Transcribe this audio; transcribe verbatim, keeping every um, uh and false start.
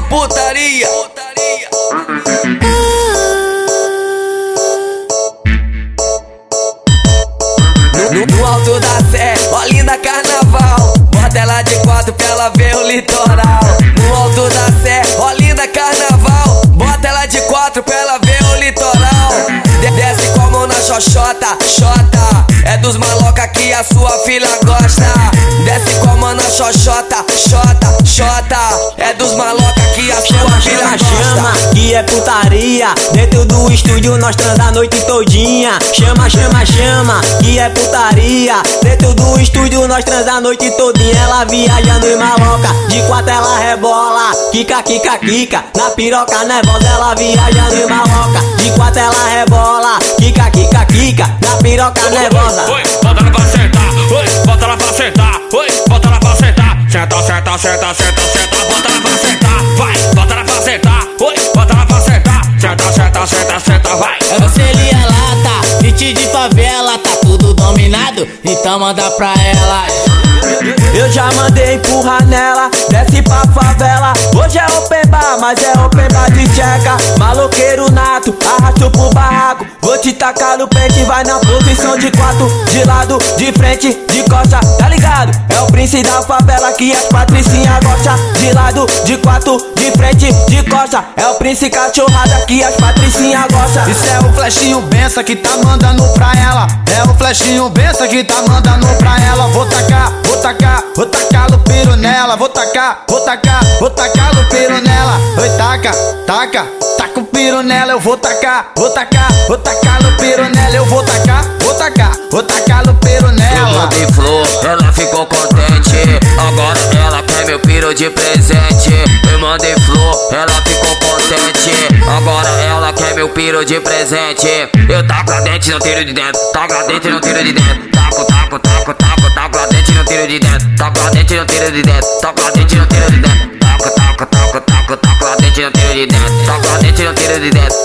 putaria. No, no alto da Sé, ó linda carnaval, bota ela de quatro pra ela ver o litoral. No alto da Sé, ó linda carnaval, bota ela de quatro pra ela ver o litoral. De desce com a mão na xoxota, xota, é dos maloca que a sua filha gosta. Desce com a mão na xoxota, xota, xota, é dos maloca que a sua chama, filha chama, gosta. chama, que é putaria. Dentro do estúdio nós transa a noite todinha. Chama, chama, chama, que é putaria. Dentro do estúdio nós transa a noite todinha. Ela viajando em maloca, de quatro ela rebola. Kika, kika, kika, na piroca nervosa. Ela viajando em maloca, de quatro ela rebola. Kika, kika, kika, na piroca nervosa. Oi, bota ela pra sentar, oi, bota ela pra sentar, oi, bota ela pra sentar. Senta, senta, senta, senta, senta, bota ela pra sentar. Vai, bota ela pra sentar, oi, bota ela pra sentar. Senta, senta, senta, senta, vai. É você ali, é lata, hit de favela, tá tudo dominado, então manda pra ela. Eu já mandei empurrar nela, desce pra favela. Hoje é open bar, mas é open bar de tcheca. Maloqueiro nato, arrasto pro barraco. Vou te tacar no pente, vai na posição de quatro. De lado, de frente, de costa, tá ligado? É o príncipe da favela que as patricinhas gostam. De lado, de quatro, de frente, de costa, é o príncipe cachorrada que as patricinhas gostam. Isso é o flechinho benção que tá mandando pra ela. É o flechinho benção que tá mandando pra ela. Vou tacar, vou tacar, vou tacar no piro nela. Vou tacar, vou tacar, vou tacar no piro nela. Oi, taca, taca, taca o piro nela. Eu vou tacar, vou tacar, vou tacar no piro nela. Eu vou tacar, vou tacar, vou tacar no piro Eu nela. mandei flor, ela ficou contente. Agora ela quer meu piro de presente. Eu mandei flor, ela ficou contente. Agora ela quer meu piro de presente. Eu taco a dente no tiro de dentro, taco a dente no tiro de dentro. Taco, taco, taco, taco, taco a dente no tiro de dentro. Taco a dente no tiro de dentro, taco a dente no tiro de dentro. Taco, taco, taco, taco, taco a dente no tiro de dentro. Taco a dente no tiro de dentro.